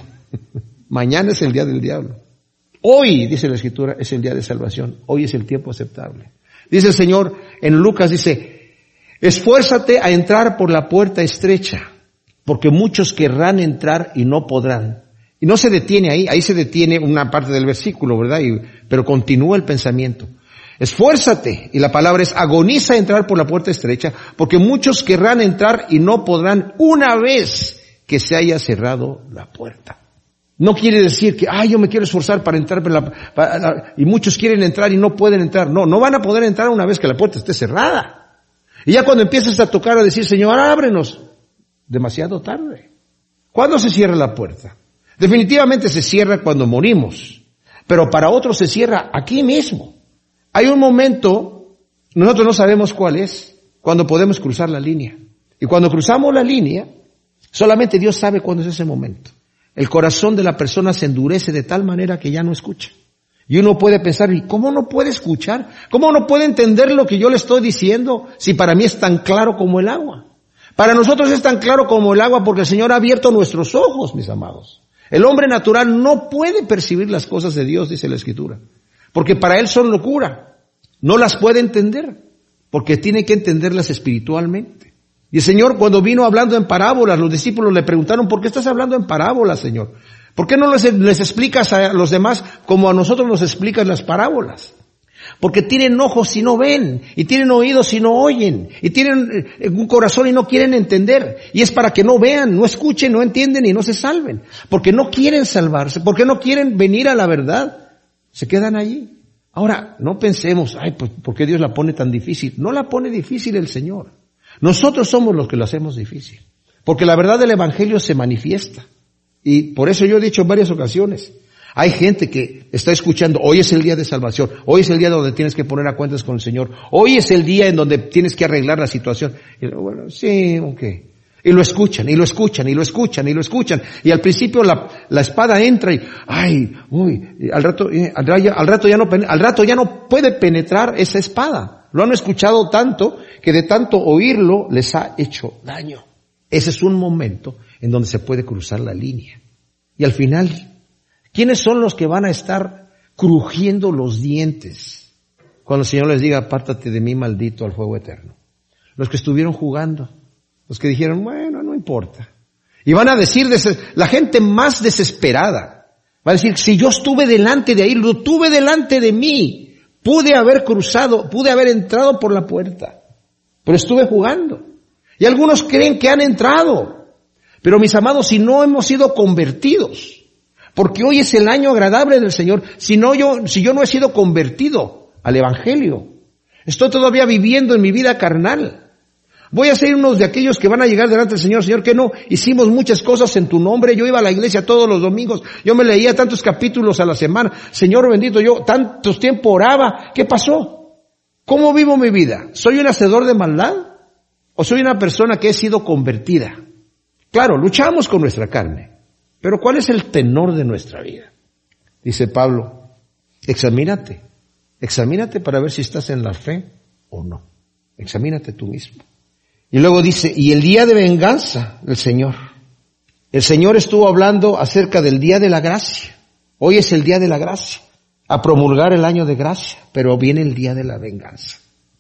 Mañana es el día del diablo. Hoy, dice la Escritura, es el día de salvación. Hoy es el tiempo aceptable. Dice el Señor en Lucas, dice, esfuérzate a entrar por la puerta estrecha, porque muchos querrán entrar y no podrán. Y no se detiene ahí, ahí se detiene una parte del versículo, ¿verdad? Y, pero continúa el pensamiento. Esfuérzate, y la palabra es agoniza a entrar por la puerta estrecha, porque muchos querrán entrar y no podrán una vez que se haya cerrado la puerta. No quiere decir que, ay, yo me quiero esforzar para entrar, para la, para la, y muchos quieren entrar y no pueden entrar. No, no van a poder entrar una vez que la puerta esté cerrada. Y ya cuando empiezas a tocar, a decir, Señor, ábrenos, demasiado tarde. ¿Cuándo se cierra la puerta? Definitivamente se cierra cuando morimos, pero para otros se cierra aquí mismo. Hay un momento, nosotros no sabemos cuál es, cuando podemos cruzar la línea. Y cuando cruzamos la línea, solamente Dios sabe cuándo es ese momento. El corazón de la persona se endurece de tal manera que ya no escucha. Y uno puede pensar, ¿y cómo no puede escuchar? ¿Cómo no puede entender lo que yo le estoy diciendo si para mí es tan claro como el agua? Para nosotros es tan claro como el agua porque el Señor ha abierto nuestros ojos, mis amados. El hombre natural no puede percibir las cosas de Dios, dice la Escritura, porque para él son locura. No las puede entender, porque tiene que entenderlas espiritualmente. Y el Señor, cuando vino hablando en parábolas, los discípulos le preguntaron, ¿por qué estás hablando en parábolas, Señor? ¿Por qué no les, les explicas a los demás como a nosotros nos explicas las parábolas? Porque tienen ojos y no ven, y tienen oídos y no oyen, y tienen un corazón y no quieren entender. Y es para que no vean, no escuchen, no entienden y no se salven. Porque no quieren salvarse, porque no quieren venir a la verdad. Se quedan allí. Ahora, no pensemos, ay, pues, ¿por qué Dios la pone tan difícil? No la pone difícil el Señor. Nosotros somos los que lo hacemos difícil. Porque la verdad del Evangelio se manifiesta. Y por eso yo he dicho en varias ocasiones, hay gente que está escuchando, hoy es el día de salvación, hoy es el día donde tienes que poner a cuentas con el Señor, hoy es el día en donde tienes que arreglar la situación. Y bueno, sí, ok. Y lo escuchan, y lo escuchan, y lo escuchan, y lo escuchan. Y al principio la, la espada entra y, ay, uy, y al rato, eh, al, al rato ya no, al rato ya no puede penetrar esa espada. Lo han escuchado tanto que de tanto oírlo les ha hecho daño. Ese es un momento en donde se puede cruzar la línea. Y al final, ¿quiénes son los que van a estar crujiendo los dientes cuando el Señor les diga, apártate de mí, maldito, al fuego eterno? Los que estuvieron jugando, los que dijeron, bueno, no importa. Y van a decir, la gente más desesperada, va a decir, si yo estuve delante de ahí, lo tuve delante de mí, pude haber cruzado, pude haber entrado por la puerta, pero estuve jugando. Y algunos creen que han entrado, Pero mis amados, si no hemos sido convertidos, porque hoy es el año agradable del Señor, si no yo, si yo no he sido convertido al Evangelio, estoy todavía viviendo en mi vida carnal. Voy a ser uno de aquellos que van a llegar delante del Señor. Señor, que no, hicimos muchas cosas en tu nombre. Yo iba a la iglesia todos los domingos. Yo me leía tantos capítulos a la semana. Señor bendito, yo tantos tiempo oraba. ¿Qué pasó? ¿Cómo vivo mi vida? ¿Soy un hacedor de maldad? ¿O soy una persona que he sido convertida? Claro, luchamos con nuestra carne. Pero ¿cuál es el tenor de nuestra vida? Dice Pablo, examínate. Examínate para ver si estás en la fe o no. Examínate tú mismo. Y luego dice, y el día de venganza del Señor. El Señor estuvo hablando acerca del día de la gracia. Hoy es el día de la gracia. A promulgar el año de gracia. Pero viene el día de la venganza.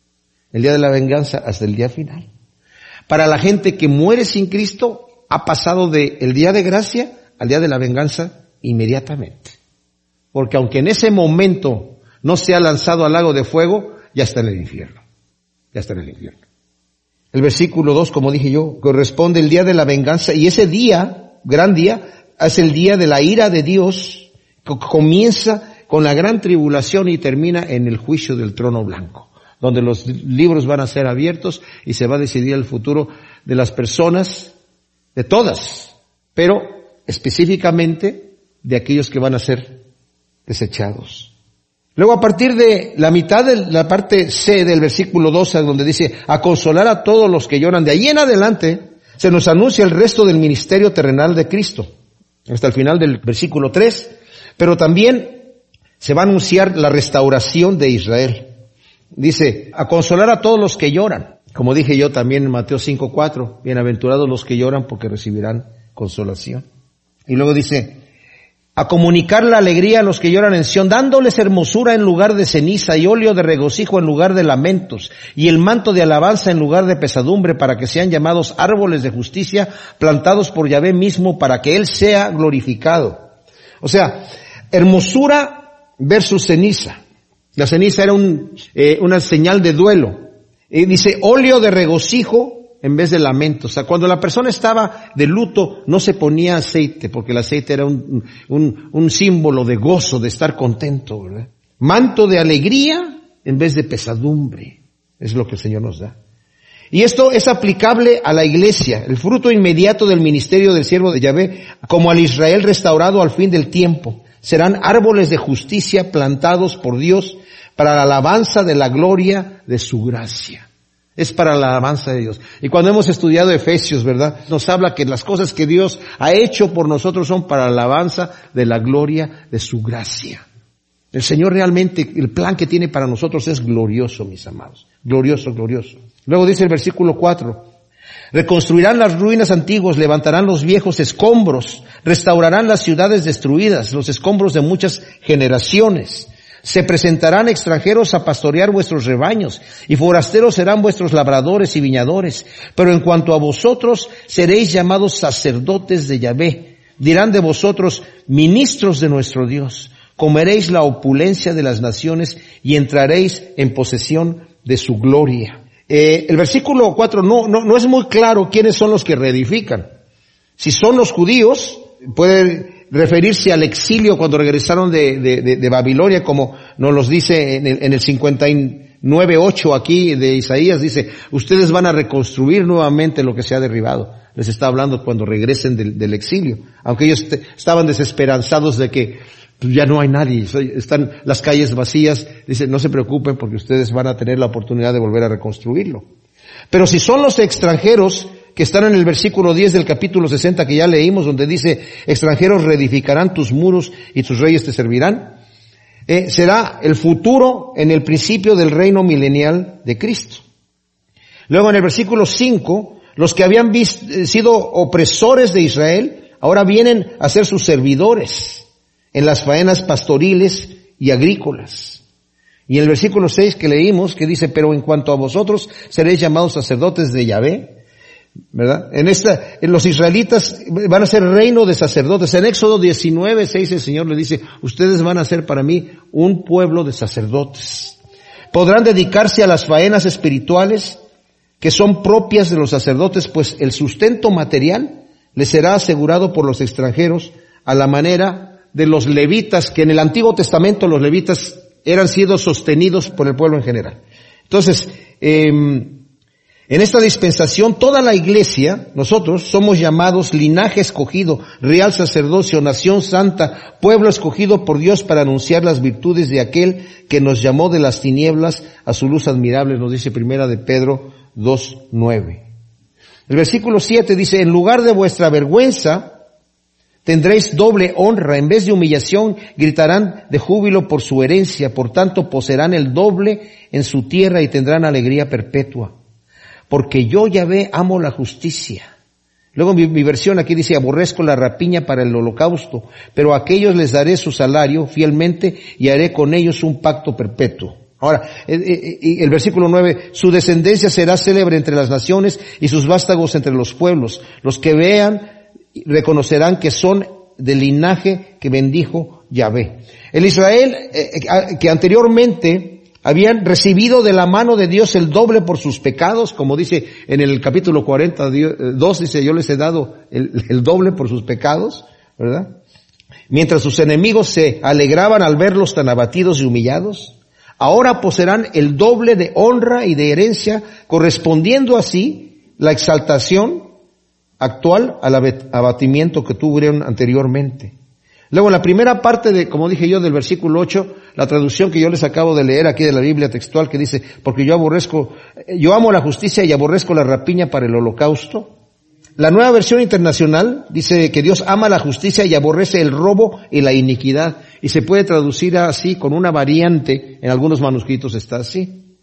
El día de la venganza hasta el día final. Para la gente que muere sin Cristo, ha pasado de el día de gracia al día de la venganza inmediatamente. Porque aunque en ese momento no se ha lanzado al lago de fuego, ya está en el infierno. Ya está en el infierno. El versículo dos, como dije yo, corresponde el día de la venganza, y ese día, gran día, es el día de la ira de Dios, que comienza con la gran tribulación y termina en el juicio del trono blanco, donde los libros van a ser abiertos y se va a decidir el futuro de las personas, de todas, pero específicamente de aquellos que van a ser desechados. Luego, a partir de la mitad de la parte C del versículo doce, donde dice, a consolar a todos los que lloran, de ahí en adelante se nos anuncia el resto del ministerio terrenal de Cristo, hasta el final del versículo tres, pero también se va a anunciar la restauración de Israel. Dice, a consolar a todos los que lloran, como dije yo también en Mateo cinco cuatro, bienaventurados los que lloran porque recibirán consolación. Y luego dice, a comunicar la alegría a los que lloran en Sión, dándoles hermosura en lugar de ceniza y óleo de regocijo en lugar de lamentos y el manto de alabanza en lugar de pesadumbre, para que sean llamados árboles de justicia plantados por Yahvé mismo, para que Él sea glorificado. O sea, hermosura versus ceniza. La ceniza era un, eh, una señal de duelo. Y dice óleo de regocijo en vez de lamento. O sea, cuando la persona estaba de luto, no se ponía aceite, porque el aceite era un, un, un símbolo de gozo, de estar contento, ¿verdad? Manto de alegría en vez de pesadumbre. Es lo que el Señor nos da. Y esto es aplicable a la iglesia, el fruto inmediato del ministerio del siervo de Yahvé, como al Israel restaurado al fin del tiempo. Serán árboles de justicia plantados por Dios para la alabanza de la gloria de su gracia. Es para la alabanza de Dios. Y cuando hemos estudiado Efesios, ¿verdad? Nos habla que las cosas que Dios ha hecho por nosotros son para la alabanza de la gloria de su gracia. El Señor realmente, el plan que tiene para nosotros es glorioso, mis amados. Glorioso, glorioso. Luego dice el versículo cuatro. Reconstruirán las ruinas antiguas, levantarán los viejos escombros, restaurarán las ciudades destruidas, los escombros de muchas generaciones. Se presentarán extranjeros a pastorear vuestros rebaños, y forasteros serán vuestros labradores y viñadores. Pero en cuanto a vosotros, seréis llamados sacerdotes de Yahvé. Dirán de vosotros, ministros de nuestro Dios. Comeréis la opulencia de las naciones y entraréis en posesión de su gloria. Eh, el versículo cuatro no, no, no es muy claro quiénes son los que reedifican. Si son los judíos, puede referirse al exilio cuando regresaron de, de, de, de Babilonia, como nos los dice en el, en el cincuenta y nueve ocho aquí de Isaías, dice, ustedes van a reconstruir nuevamente lo que se ha derribado. Les está hablando cuando regresen del, del exilio, aunque ellos te, estaban desesperanzados de que pues, ya no hay nadie, están las calles vacías. Dice, no se preocupen porque ustedes van a tener la oportunidad de volver a reconstruirlo. Pero si son los extranjeros que están en el versículo diez del capítulo sesenta que ya leímos, donde dice, extranjeros reedificarán tus muros y tus reyes te servirán, eh, será el futuro en el principio del reino milenial de Cristo. Luego en el versículo cinco, los que habían visto, eh, sido opresores de Israel, ahora vienen a ser sus servidores en las faenas pastoriles y agrícolas. Y en el versículo seis que leímos, que dice, pero en cuanto a vosotros seréis llamados sacerdotes de Yahvé, ¿verdad? En esta, en los israelitas van a ser reino de sacerdotes. En Éxodo diecinueve seis el Señor le dice, ustedes van a ser para mí un pueblo de sacerdotes. Podrán dedicarse a las faenas espirituales que son propias de los sacerdotes, pues el sustento material les será asegurado por los extranjeros a la manera de los levitas, que en el Antiguo Testamento los levitas eran sido sostenidos por el pueblo en general. Entonces, eh, en esta dispensación, toda la iglesia, nosotros somos llamados linaje escogido, real sacerdocio, nación santa, pueblo escogido por Dios para anunciar las virtudes de aquel que nos llamó de las tinieblas a su luz admirable, nos dice Primera de Pedro dos nueve. El versículo siete dice, en lugar de vuestra vergüenza, tendréis doble honra, en vez de humillación, gritarán de júbilo por su herencia, por tanto poseerán el doble en su tierra y tendrán alegría perpetua. Porque yo, Yahvé, amo la justicia. Luego mi, mi versión aquí dice, aborrezco la rapiña para el holocausto, pero a aquellos les daré su salario fielmente y haré con ellos un pacto perpetuo. Ahora, el, el, el versículo nueve, su descendencia será célebre entre las naciones y sus vástagos entre los pueblos. Los que vean reconocerán que son del linaje que bendijo Yahvé. El Israel eh, que anteriormente habían recibido de la mano de Dios el doble por sus pecados, como dice en el capítulo cuarenta, dos, dice, yo les he dado el, el doble por sus pecados, ¿verdad? Mientras sus enemigos se alegraban al verlos tan abatidos y humillados, ahora poseerán el doble de honra y de herencia, correspondiendo así la exaltación actual al abatimiento que tuvieron anteriormente. Luego en la primera parte de, como dije yo, del versículo ocho, la traducción que yo les acabo de leer aquí de la Biblia textual que dice, porque yo aborrezco, yo amo la justicia y aborrezco la rapiña para el holocausto. La Nueva Versión Internacional dice que Dios ama la justicia y aborrece el robo y la iniquidad. Y se puede traducir así con una variante, en algunos manuscritos está así.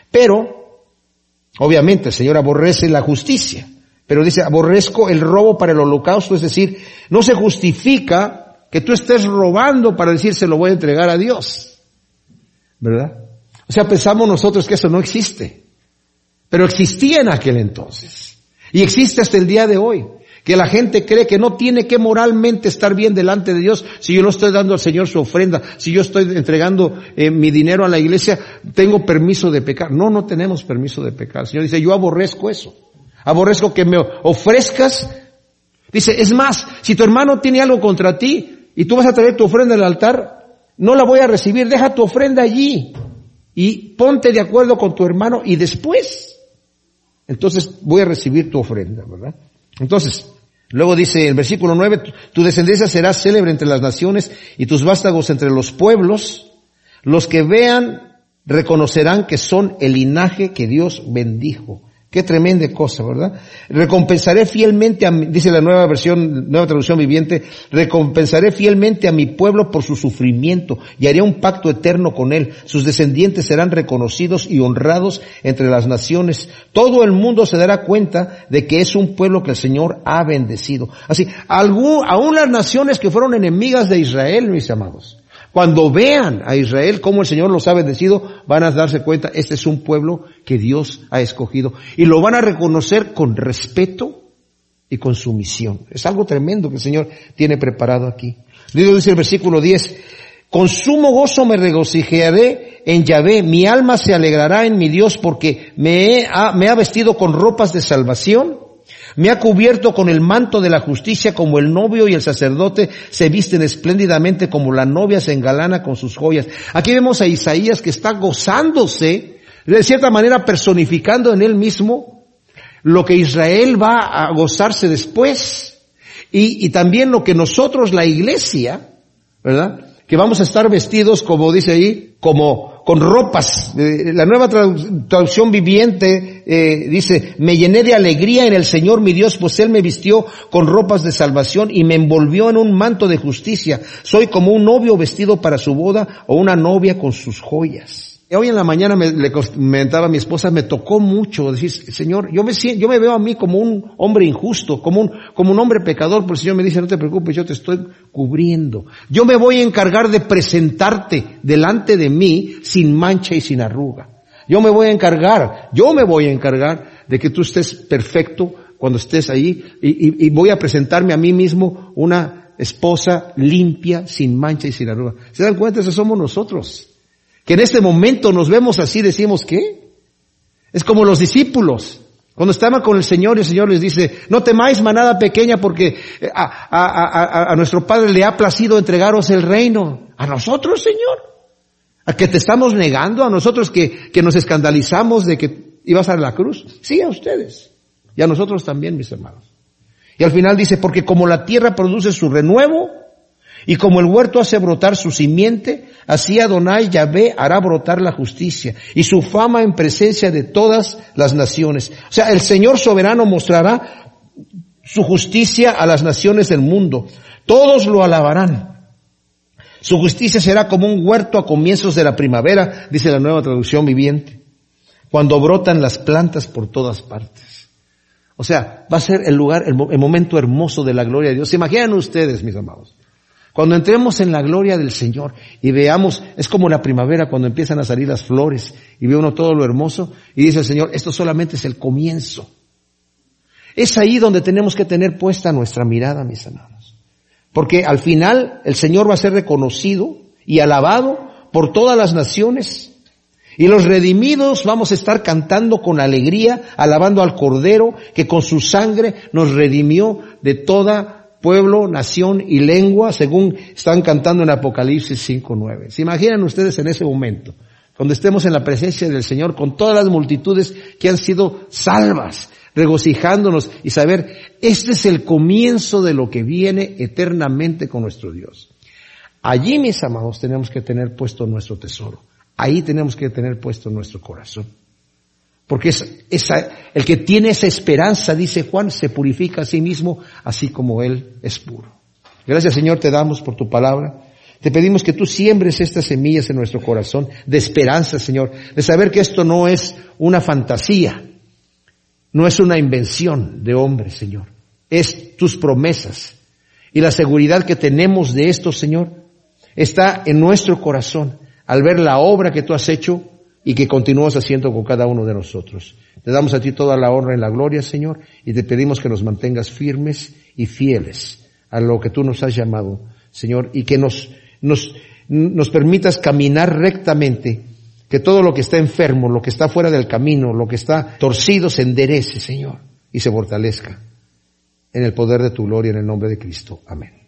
Pero, obviamente, el Señor aborrece la justicia. Pero dice, aborrezco el robo para el holocausto, es decir, no se justifica que tú estés robando para decir se lo voy a entregar a Dios, ¿verdad? O sea, pensamos nosotros que eso no existe, pero existía en aquel entonces y existe hasta el día de hoy, que la gente cree que no tiene que moralmente estar bien delante de Dios. Si yo no estoy dando al Señor su ofrenda, si yo estoy entregando eh, mi dinero a la iglesia, tengo permiso de pecar. No, no tenemos permiso de pecar. El Señor dice, yo aborrezco eso, aborrezco que me ofrezcas. Dice, es más, si tu hermano tiene algo contra ti, y tú vas a traer tu ofrenda al altar, no la voy a recibir, deja tu ofrenda allí y ponte de acuerdo con tu hermano y después, entonces voy a recibir tu ofrenda, ¿verdad? Entonces, luego dice el versículo nueve, tu descendencia será célebre entre las naciones y tus vástagos entre los pueblos. Los que vean reconocerán que son el linaje que Dios bendijo. Qué tremenda cosa, ¿verdad? Recompensaré fielmente a mi, dice la nueva versión, nueva traducción viviente, recompensaré fielmente a mi pueblo por su sufrimiento y haré un pacto eterno con él. Sus descendientes serán reconocidos y honrados entre las naciones. Todo el mundo se dará cuenta de que es un pueblo que el Señor ha bendecido. Así, algún, aún las naciones que fueron enemigas de Israel, mis amados, cuando vean a Israel cómo el Señor los ha bendecido, van a darse cuenta, este es un pueblo que Dios ha escogido. Y lo van a reconocer con respeto y con sumisión. Es algo tremendo que el Señor tiene preparado aquí. Dice el versículo diez, con sumo gozo me regocijaré en Yahvé, mi alma se alegrará en mi Dios porque me ha, me ha vestido con ropas de salvación. Me ha cubierto con el manto de la justicia como el novio y el sacerdote se visten espléndidamente como la novia se engalana con sus joyas. Aquí vemos a Isaías que está gozándose, de cierta manera personificando en él mismo lo que Israel va a gozarse después y, y también lo que nosotros, la iglesia, ¿verdad?, que vamos a estar vestidos, como dice ahí, como con ropas. Eh, la nueva tradu- traducción viviente eh, dice, me llené de alegría en el Señor mi Dios, pues Él me vistió con ropas de salvación y me envolvió en un manto de justicia. Soy como un novio vestido para su boda o una novia con sus joyas. Y hoy en la mañana me, le comentaba a mi esposa, me tocó mucho decir, Señor, yo me siento, yo me veo a mí como un hombre injusto, como un, como un hombre pecador, pero el Señor me dice, no te preocupes, yo te estoy cubriendo. Yo me voy a encargar de presentarte delante de mí sin mancha y sin arruga. Yo me voy a encargar, yo me voy a encargar de que tú estés perfecto cuando estés ahí y, y, y voy a presentarme a mí mismo una esposa limpia, sin mancha y sin arruga. ¿Se dan cuenta? Esos somos nosotros. Que en este momento nos vemos así, decimos, ¿qué? Es como los discípulos. Cuando estaban con el Señor, el Señor les dice, no temáis manada pequeña, porque a, a, a, a nuestro Padre le ha placido entregaros el reino. ¿A nosotros, Señor? ¿A que te estamos negando? ¿A nosotros que, que nos escandalizamos de que ibas a la cruz? Sí, a ustedes. Y a nosotros también, mis hermanos. Y al final dice, porque como la tierra produce su renuevo, y como el huerto hace brotar su simiente, así Adonai Yahvé hará brotar la justicia y su fama en presencia de todas las naciones. O sea, el Señor soberano mostrará su justicia a las naciones del mundo. Todos lo alabarán. Su justicia será como un huerto a comienzos de la primavera, dice la Nueva Traducción Viviente, cuando brotan las plantas por todas partes. O sea, va a ser el lugar, el, el momento hermoso de la gloria de Dios. ¿Se imaginan ustedes, mis amados? Cuando entremos en la gloria del Señor y veamos, es como la primavera cuando empiezan a salir las flores y ve uno todo lo hermoso y dice el Señor, esto solamente es el comienzo. Es ahí donde tenemos que tener puesta nuestra mirada, mis hermanos. Porque al final el Señor va a ser reconocido y alabado por todas las naciones. Y los redimidos vamos a estar cantando con alegría, alabando al Cordero que con su sangre nos redimió de toda pueblo, nación y lengua, según están cantando en Apocalipsis cinco nueve. ¿Se imaginan ustedes en ese momento? Cuando estemos en la presencia del Señor con todas las multitudes que han sido salvas, regocijándonos y saber, este es el comienzo de lo que viene eternamente con nuestro Dios. Allí, mis amados, tenemos que tener puesto nuestro tesoro. Ahí tenemos que tener puesto nuestro corazón. Porque es, esa, el que tiene esa esperanza, dice Juan, se purifica a sí mismo, así como Él es puro. Gracias, Señor, te damos por tu palabra. Te pedimos que tú siembres estas semillas en nuestro corazón de esperanza, Señor, de saber que esto no es una fantasía, no es una invención de hombre, Señor. Es tus promesas. Y la seguridad que tenemos de esto, Señor, está en nuestro corazón al ver la obra que tú has hecho y que continúas haciendo con cada uno de nosotros. Te damos a ti toda la honra y la gloria, Señor, y te pedimos que nos mantengas firmes y fieles a lo que tú nos has llamado, Señor, y que nos, nos, nos permitas caminar rectamente, que todo lo que está enfermo, lo que está fuera del camino, lo que está torcido se enderece, Señor, y se fortalezca en el poder de tu gloria, en el nombre de Cristo. Amén.